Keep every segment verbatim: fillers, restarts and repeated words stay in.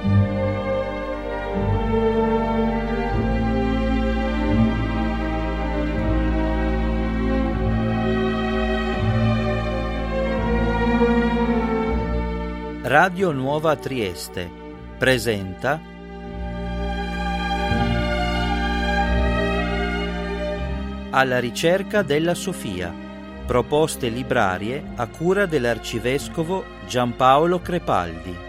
Radio Nuova Trieste presenta Alla ricerca della Sofia, proposte librarie a cura dell'arcivescovo Giampaolo Crepaldi.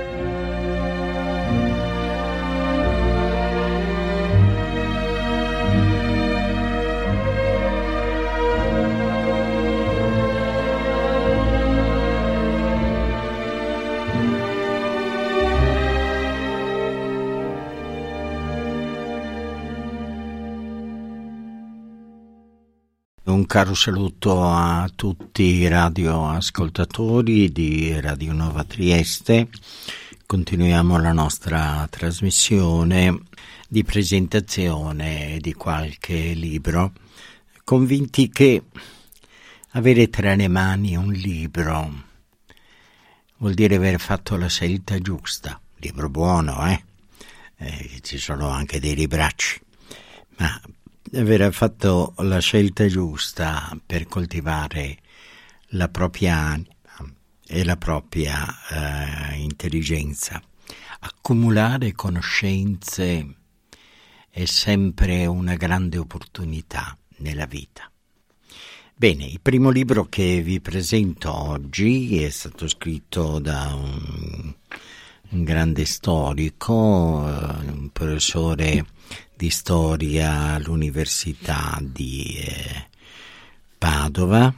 Un caro saluto a tutti i radioascoltatori di Radio Nuova Trieste. Continuiamo la nostra trasmissione di presentazione di qualche libro, convinti che avere tra le mani un libro vuol dire aver fatto la scelta giusta. Libro buono, eh? eh ci sono anche dei libracci, ma aver fatto la scelta giusta per coltivare la propria anima e la propria eh, intelligenza. Accumulare conoscenze è sempre una grande opportunità nella vita. Bene, il primo libro che vi presento oggi è stato scritto da un, un grande storico, un professore di storia all'Università di eh, Padova,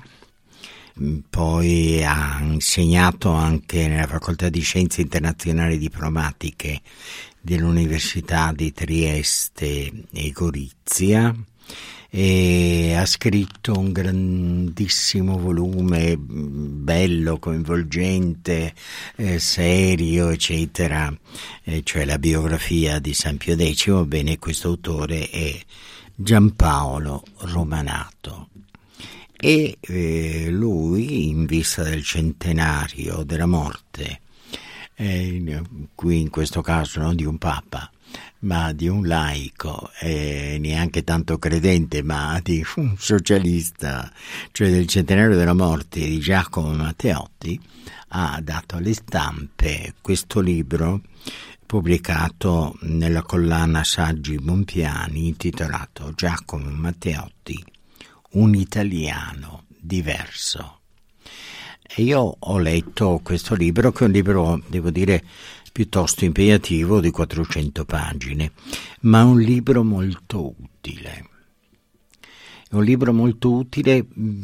poi ha insegnato anche nella Facoltà di Scienze Internazionali Diplomatiche dell'Università di Trieste e Gorizia, e ha scritto un grandissimo volume, bello, coinvolgente, eh, serio, eccetera, eh, cioè la biografia di San Pio X. Bene, questo autore è Giampaolo Romanato e eh, lui, in vista del centenario della morte, eh, qui in questo caso non di un papa, ma di un laico, e neanche tanto credente, ma di un socialista, cioè del centenario della morte di Giacomo Matteotti, ha dato alle stampe questo libro pubblicato nella collana Saggi Bompiani, intitolato Giacomo Matteotti, un italiano diverso. E io ho letto questo libro, che è un libro, devo dire, piuttosto impegnativo, di quattrocento pagine, ma un libro molto utile. È un libro molto utile mh,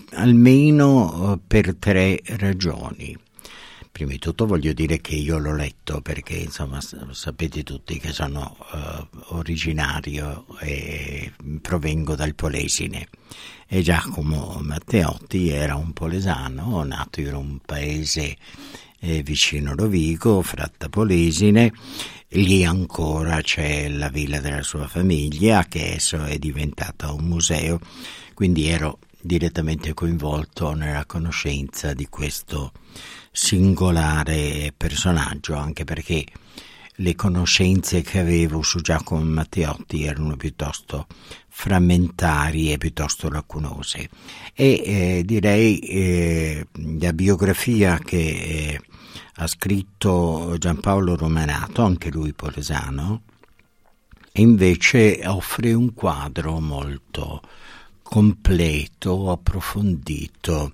almeno per tre ragioni. Prima di tutto voglio dire che io l'ho letto perché, insomma, sapete tutti che sono uh, originario e provengo dal Polesine, e Giacomo Matteotti era un polesano, nato in un paese eh, vicino Rovigo, Fratta Polesine. Lì ancora c'è la villa della sua famiglia, che adesso è diventata un museo, quindi ero direttamente coinvolto nella conoscenza di questo singolare personaggio, anche perché le conoscenze che avevo su Giacomo Matteotti erano piuttosto frammentarie e piuttosto lacunose. E eh, direi eh, la biografia che eh, ha scritto Giampaolo Romanato, anche lui polesano, invece offre un quadro molto completo, approfondito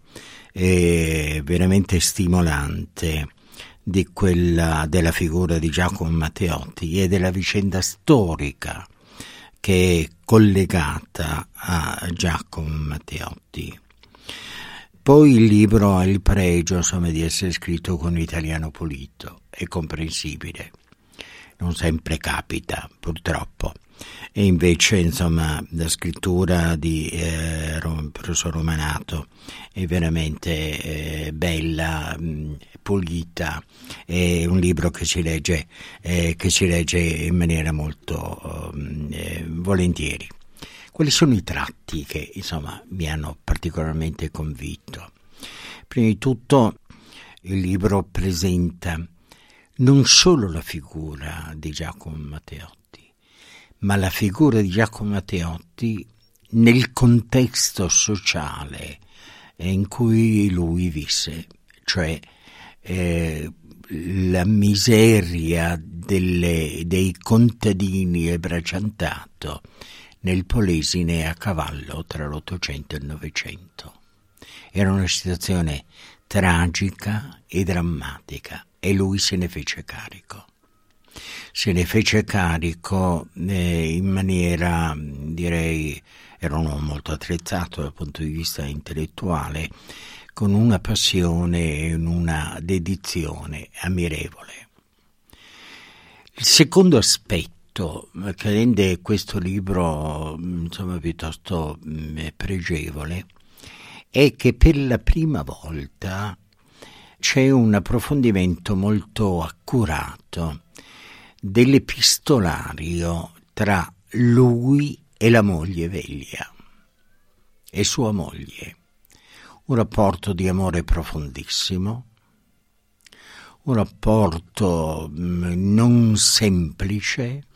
e veramente stimolante di quella della figura di Giacomo Matteotti e della vicenda storica che è collegata a Giacomo Matteotti. Poi il libro ha il pregio, insomma, di essere scritto con un italiano pulito e comprensibile. Non sempre capita, purtroppo. E invece, insomma, la scrittura di eh, professor Romanato è veramente eh, bella, mh, pulita, è un libro che si legge eh, che si legge in maniera molto eh, volentieri. Quali sono i tratti che, insomma, mi hanno particolarmente convinto? Prima di tutto, il libro presenta non solo la figura di Giacomo Matteotti, ma la figura di Giacomo Matteotti nel contesto sociale in cui lui visse, cioè eh, la miseria delle, dei contadini e Braciantato nel Polesine a cavallo tra l'Ottocento e il Novecento. Era una situazione tragica e drammatica e lui se ne fece carico. Se ne fece carico eh, in maniera, direi, era un uomo molto attrezzato dal punto di vista intellettuale, con una passione e una dedizione ammirevole. Il secondo aspetto che rende questo libro, insomma, piuttosto pregevole è che per la prima volta c'è un approfondimento molto accurato dell'epistolario tra lui e la moglie Veglia e sua moglie. Un rapporto di amore profondissimo, un rapporto non semplice,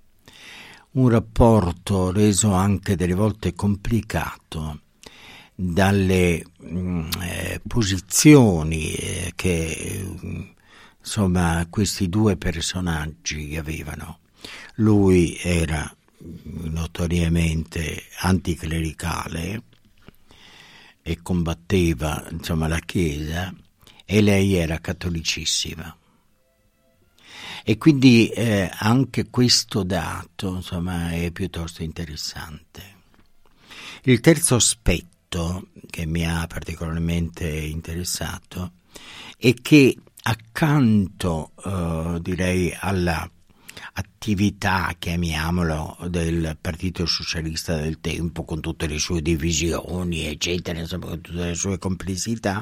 un rapporto reso anche delle volte complicato dalle eh, posizioni eh, che insomma questi due personaggi avevano. Lui era notoriamente anticlericale e combatteva insomma la Chiesa, e lei era cattolicissima. E quindi eh, anche questo dato insomma è piuttosto interessante. Il terzo aspetto che mi ha particolarmente interessato è che accanto eh, direi alla attività, chiamiamolo, del Partito Socialista del tempo, con tutte le sue divisioni eccetera, insomma con tutte le sue complessità,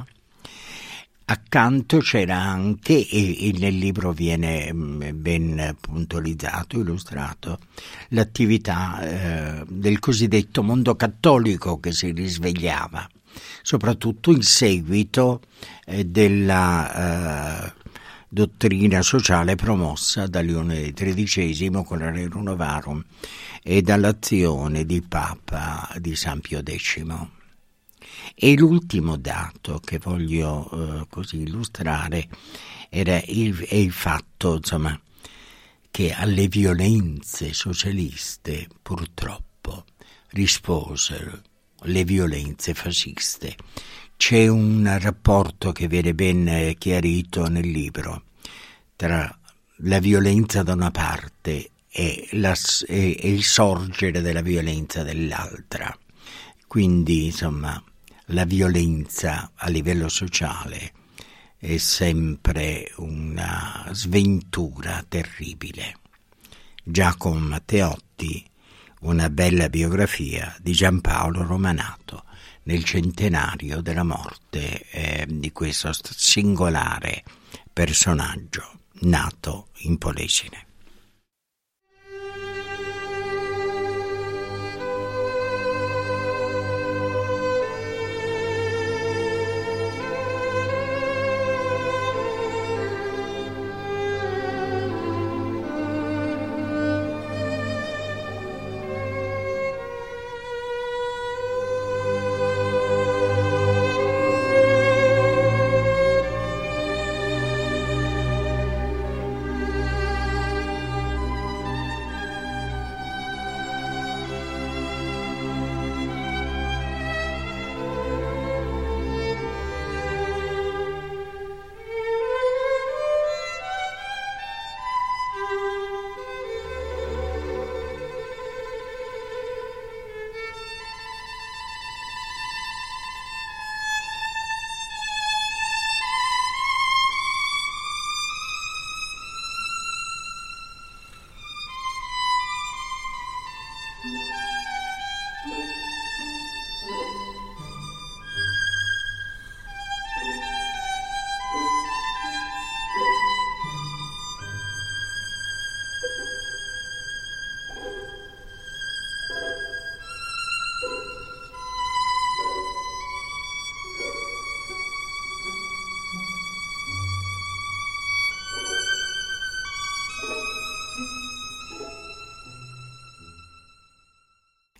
accanto c'era anche, e, e nel libro viene ben puntualizzato, illustrato, l'attività eh, del cosiddetto mondo cattolico che si risvegliava, soprattutto in seguito eh, della eh, dottrina sociale promossa da Leone tredicesimo con la Rerum Novarum e dall'azione di Papa di San Pio decimo. E l'ultimo dato che voglio eh, così illustrare era il, è il fatto, insomma, che alle violenze socialiste purtroppo risposero le violenze fasciste. C'è un rapporto che viene ben chiarito nel libro tra la violenza da una parte e, la, e, e il sorgere della violenza dell'altra. Quindi, insomma, la violenza a livello sociale è sempre una sventura terribile. Giacomo Matteotti, una bella biografia di Giampaolo Romanato nel centenario della morte eh, di questo singolare personaggio nato in Polesine.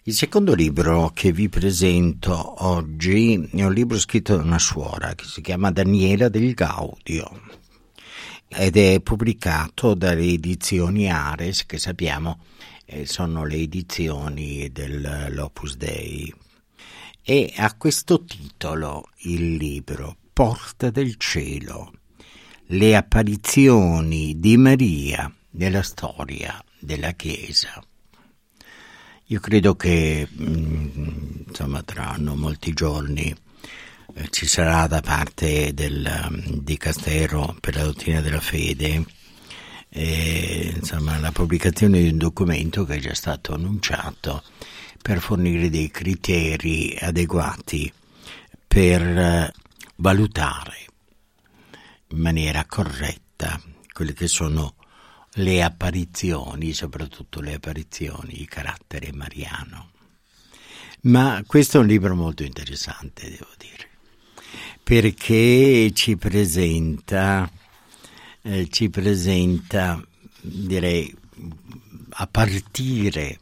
Il secondo libro che vi presento oggi è un libro scritto da una suora che si chiama Daniela Del Gaudio ed è pubblicato dalle edizioni Ares, che sappiamo eh, sono le edizioni dell'Opus Dei, e ha questo titolo il libro: Porta del cielo, le apparizioni di Maria nella storia della Chiesa. Io credo che insomma tra non molti giorni eh, ci sarà da parte del Dicastero per la dottrina della fede eh, insomma la pubblicazione di un documento che è già stato annunciato per fornire dei criteri adeguati per eh, valutare in maniera corretta quelle che sono le apparizioni, soprattutto le apparizioni di carattere mariano. Ma questo è un libro molto interessante, devo dire, perché ci presenta, eh, ci presenta, direi, a partire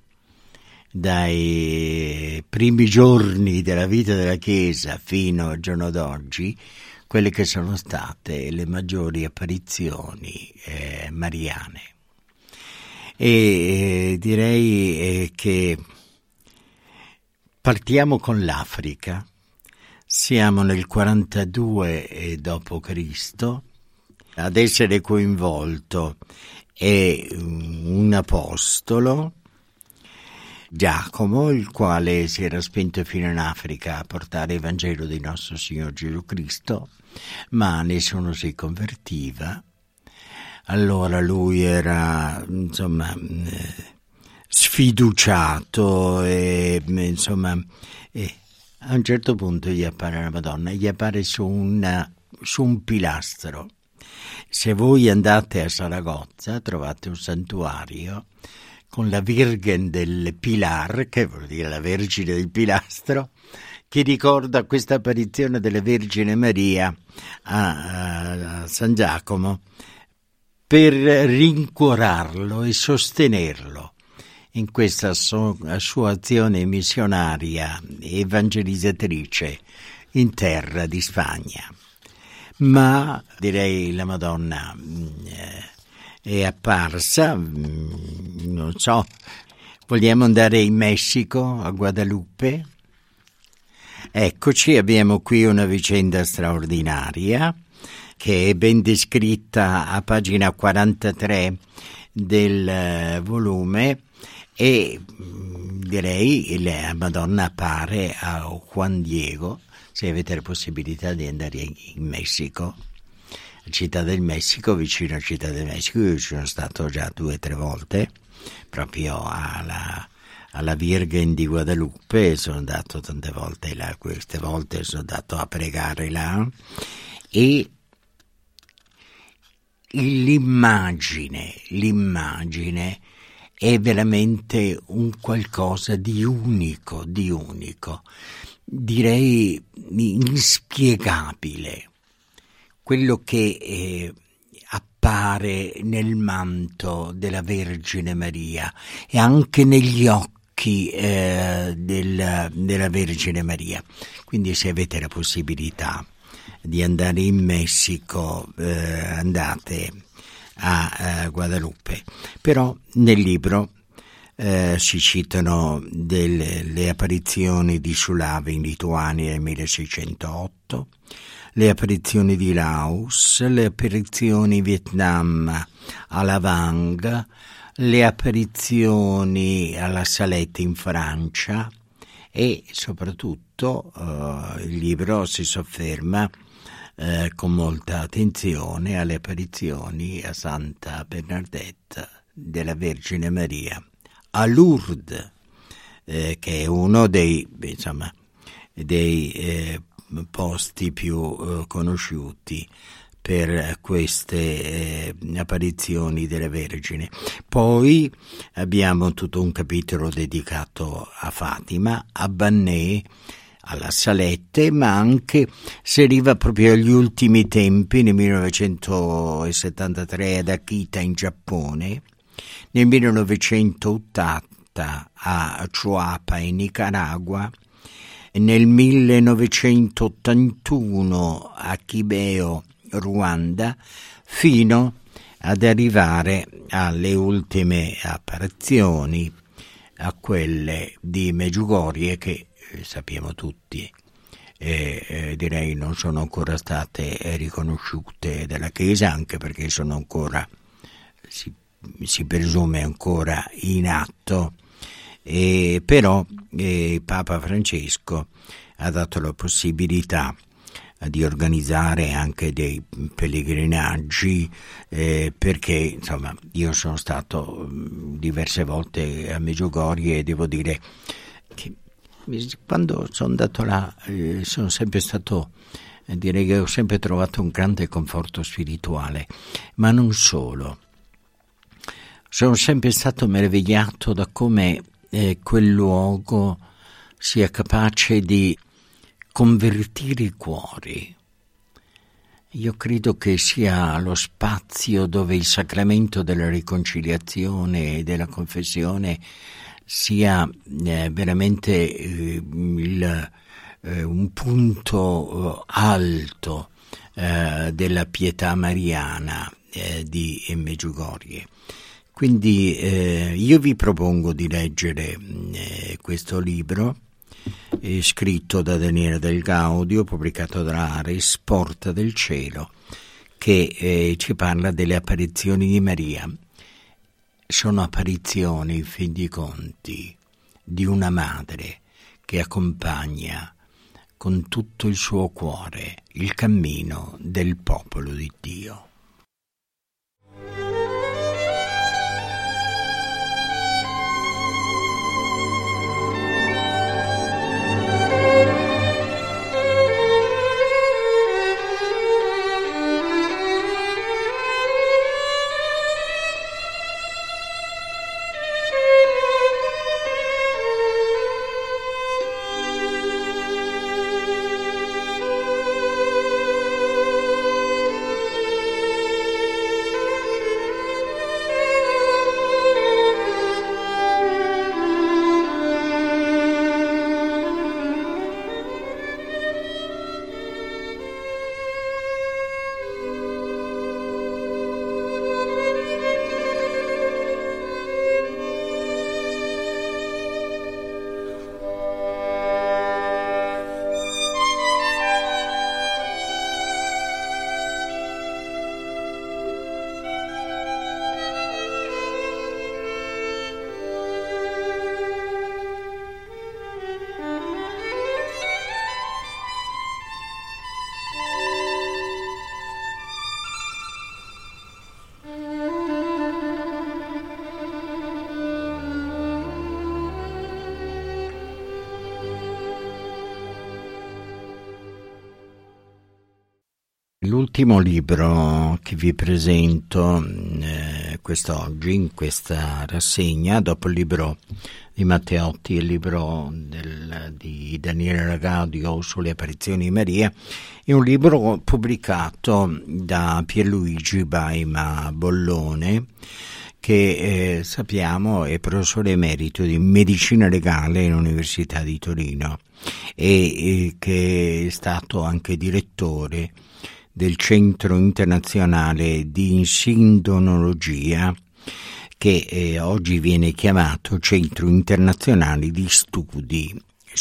dai primi giorni della vita della Chiesa fino al giorno d'oggi, quelle che sono state le maggiori apparizioni eh, mariane. E eh, direi eh, che partiamo con l'Africa. Siamo nel quarantadue dopo Cristo. Ad essere coinvolto è un apostolo, Giacomo, il quale si era spento fino in Africa a portare il Vangelo di nostro Signore Gesù Cristo, ma nessuno si convertiva. Allora lui era insomma sfiduciato e insomma e a un certo punto gli appare la Madonna, gli appare su, una, su un pilastro. Se voi andate a Saragozza trovate un santuario con la Virgen del Pilar, che vuol dire la Vergine del Pilastro, che ricorda questa apparizione della Vergine Maria a, a San Giacomo per rincuorarlo e sostenerlo in questa so, sua azione missionaria e evangelizzatrice in terra di Spagna. Ma direi la Madonna eh, è apparsa, non so, vogliamo andare in Messico, a Guadalupe? Eccoci, abbiamo qui una vicenda straordinaria che è ben descritta a pagina quarantatré del volume e direi la Madonna appare a Juan Diego, se avete la possibilità di andare in Messico. Città del Messico, vicino a Città del Messico, io ci sono stato già due o tre volte, proprio alla, alla Virgen di Guadalupe, sono andato tante volte là, queste volte sono andato a pregare là, e l'immagine, l'immagine è veramente un qualcosa di unico, di unico, direi inspiegabile. Quello che eh, appare nel manto della Vergine Maria e anche negli occhi eh, del, della Vergine Maria. Quindi se avete la possibilità di andare in Messico, eh, andate a, a Guadalupe. Però nel libro eh, si citano delle le apparizioni di Sulave in Lituania nel milleseicentotto, le apparizioni di Laos, le apparizioni in Vietnam a Lavang, le apparizioni alla Salette in Francia e soprattutto eh, il libro si sofferma eh, con molta attenzione alle apparizioni a Santa Bernadette della Vergine Maria a Lourdes, eh, che è uno dei, insomma, dei eh, posti più eh, conosciuti per queste eh, apparizioni della Vergine. Poi abbiamo tutto un capitolo dedicato a Fatima, a Bannè, alla Salette, ma anche si arriva proprio agli ultimi tempi, nel millenovecentosettantatré ad Akita in Giappone, nel millenovecentottanta nata a Chuapa in Nicaragua, nel millenovecentottantuno a Kibeo, Ruanda, fino ad arrivare alle ultime apparizioni, a quelle di Medjugorje, che eh, sappiamo tutti, eh, eh, direi non sono ancora state riconosciute dalla Chiesa, anche perché sono ancora, si, si presume ancora in atto, e però eh, Papa Francesco ha dato la possibilità di organizzare anche dei pellegrinaggi, eh, perché insomma io sono stato diverse volte a Medjugorje e devo dire che quando sono andato là eh, sono sempre stato, eh, direi che ho sempre trovato un grande conforto spirituale, ma non solo, sono sempre stato meravigliato da come eh, quel luogo sia capace di convertire i cuori. Io credo che sia lo spazio dove il sacramento della riconciliazione e della confessione sia eh, veramente eh, il, eh, un punto alto eh, della pietà mariana eh, di Medjugorje. Quindi eh, io vi propongo di leggere eh, questo libro, è scritto da Daniele Del Gaudio, pubblicato da Ares, Porta del Cielo, che eh, ci parla delle apparizioni di Maria. Sono apparizioni, in fin dei conti, di una madre che accompagna con tutto il suo cuore il cammino del popolo di Dio. L'ultimo libro che vi presento eh, quest'oggi, in questa rassegna, dopo il libro di Matteotti e il libro del, di Daniele Gaudio sulle apparizioni di Maria, è un libro pubblicato da Pierluigi Baima Bollone, che eh, sappiamo è professore emerito di medicina legale all'Università di Torino e, e che è stato anche direttore del Centro Internazionale di Sindonologia, che eh, oggi viene chiamato Centro Internazionale di Studi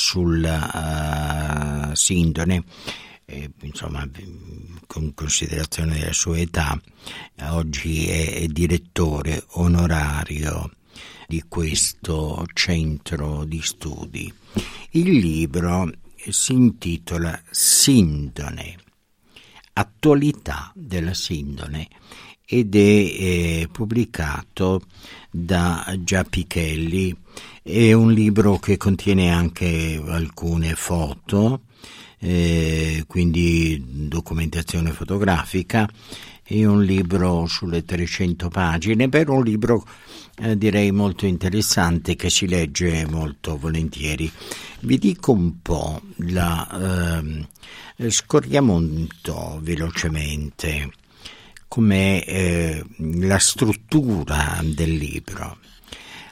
sulla uh, Sindone. Eh, insomma, con considerazione della sua età, oggi è, è direttore onorario di questo centro di studi. Il libro si intitola Sindone, attualità della Sindone, ed è eh, pubblicato da Giapichelli. È un libro che contiene anche alcune foto, eh, quindi documentazione fotografica. È un libro sulle trecento pagine, però un libro eh, direi molto interessante, che si legge molto volentieri. Vi dico un po', la eh, scorriamo un po' velocemente com'è eh, la struttura del libro.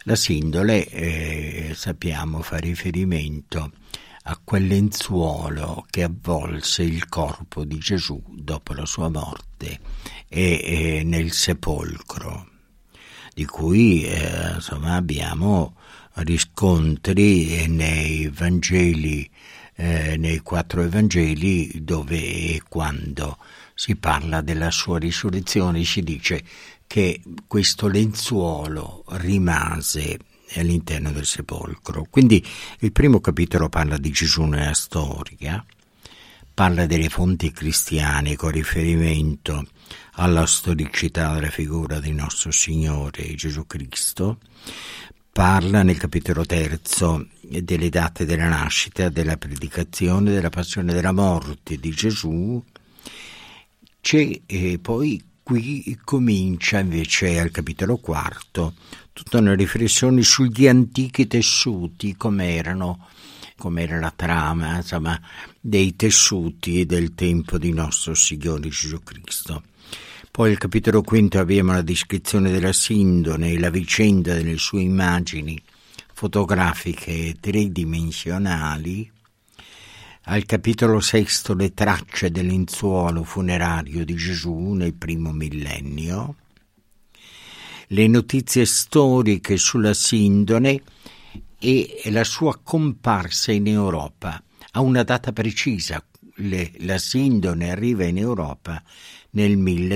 La sindone, eh, sappiamo, fa riferimento a quel lenzuolo che avvolse il corpo di Gesù dopo la sua morte e, e nel sepolcro, di cui eh, insomma abbiamo riscontri nei Vangeli, eh, nei quattro Evangeli, dove e quando si parla della sua risurrezione si dice che questo lenzuolo rimase all'interno del sepolcro. Quindi il primo capitolo parla di Gesù nella storia, parla delle fonti cristiane con riferimento alla storicità della figura del nostro Signore Gesù Cristo, parla nel capitolo terzo delle date della nascita, della predicazione, della passione e della morte di Gesù. C'è eh, poi qui comincia invece al capitolo quarto tutta una riflessione sugli antichi tessuti, come erano, come era la trama, insomma, dei tessuti del tempo di nostro Signore Gesù Cristo. Poi al capitolo quinto abbiamo la descrizione della sindone e la vicenda delle sue immagini fotografiche tridimensionali. Al capitolo sesto le tracce del lenzuolo funerario di Gesù nel primo millennio, le notizie storiche sulla sindone e la sua comparsa in Europa a una data precisa. Le, la sindone arriva in Europa nel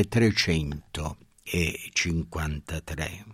milletrecentocinquantatré.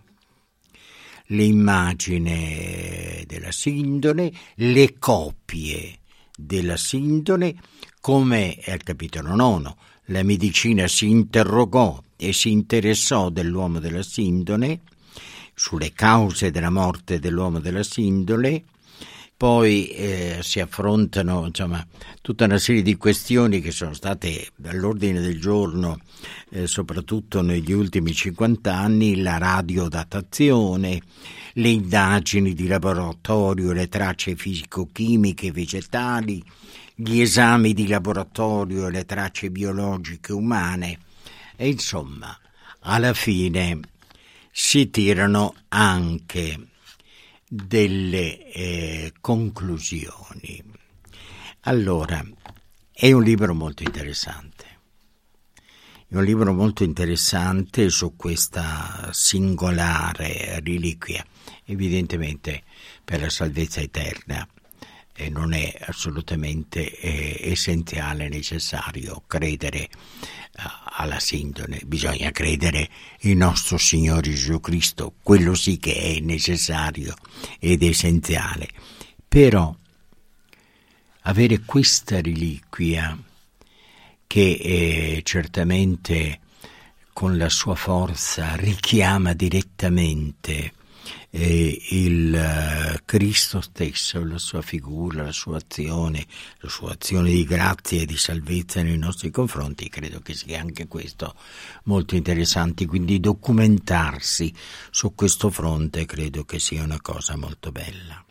L'immagine della sindone, le copie della sindone, come al capitolo nono la medicina si interrogò e si interessò dell'uomo della sindone, sulle cause della morte dell'uomo della sindone. Poi eh, si affrontano, insomma, tutta una serie di questioni che sono state all'ordine del giorno, eh, soprattutto negli ultimi cinquanta anni, la radiodatazione, le indagini di laboratorio, le tracce fisico-chimiche vegetali, gli esami di laboratorio e le tracce biologiche umane, e insomma, alla fine si tirano anche delle eh, conclusioni. Allora, è un libro molto interessante. È un libro molto interessante su questa singolare reliquia, evidentemente per la salvezza eterna. E non è assolutamente eh, essenziale, necessario credere uh, alla sindone. Bisogna credere in nostro Signore Gesù Cristo, quello sì che è necessario ed essenziale. Però avere questa reliquia che eh, certamente con la sua forza richiama direttamente Eh, il uh, Cristo stesso, la sua figura, la sua azione, la sua azione di grazia e di salvezza nei nostri confronti, credo che sia anche questo molto interessante. Quindi documentarsi su questo fronte credo che sia una cosa molto bella.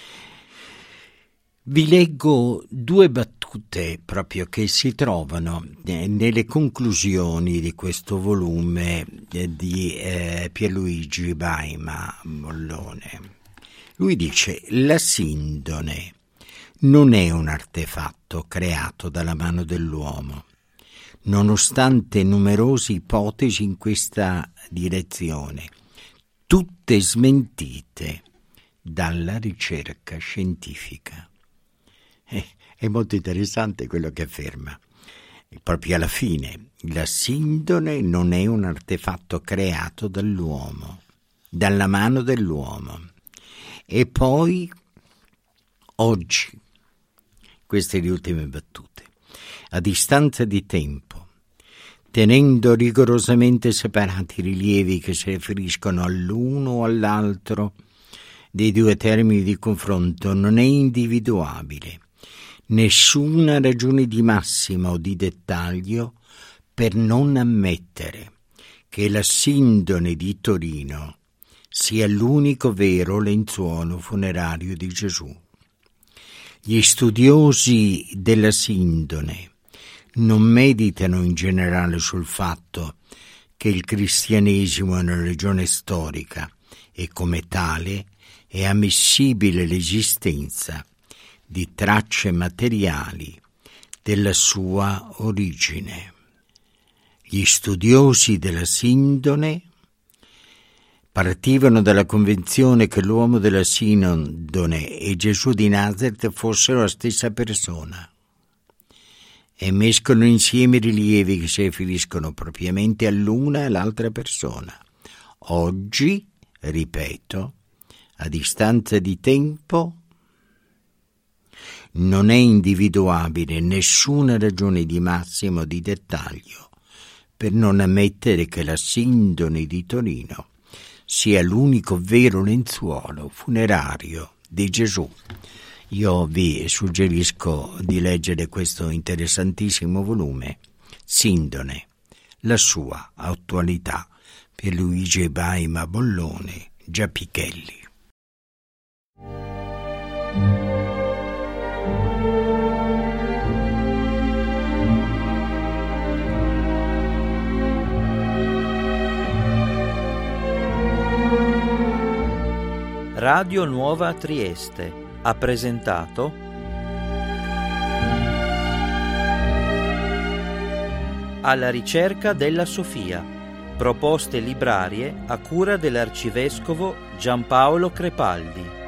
Vi leggo due battute proprio che si trovano nelle conclusioni di questo volume di eh, Pierluigi Baima Mollone. Lui dice: la sindone non è un artefatto creato dalla mano dell'uomo, nonostante numerose ipotesi in questa direzione, tutte smentite dalla ricerca scientifica. È molto interessante quello che afferma. Proprio alla fine, la sindone non è un artefatto creato dall'uomo, dalla mano dell'uomo. E poi, oggi, queste le ultime battute, a distanza di tempo, tenendo rigorosamente separati i rilievi che si riferiscono all'uno o all'altro dei due termini di confronto, non è individuabile nessuna ragione di massima o di dettaglio per non ammettere che la sindone di Torino sia l'unico vero lenzuolo funerario di Gesù. Gli studiosi della sindone non meditano in generale sul fatto che il cristianesimo è una religione storica e come tale è ammissibile l'esistenza di tracce materiali della sua origine. Gli studiosi della sindone partivano dalla convinzione che l'uomo della sindone e Gesù di Nazaret fossero la stessa persona e mescolano insieme i rilievi che si riferiscono propriamente all'una e all'altra persona. Oggi, ripeto, a distanza di tempo, non è individuabile nessuna ragione di massimo o di dettaglio per non ammettere che la sindone di Torino sia l'unico vero lenzuolo funerario di Gesù. Io vi suggerisco di leggere questo interessantissimo volume, Sindone, la sua attualità, per Luigi Baima Bollone, Giapichelli. Radio Nuova Trieste ha presentato Alla ricerca della Sofia, proposte librarie a cura dell'arcivescovo Giampaolo Crepaldi.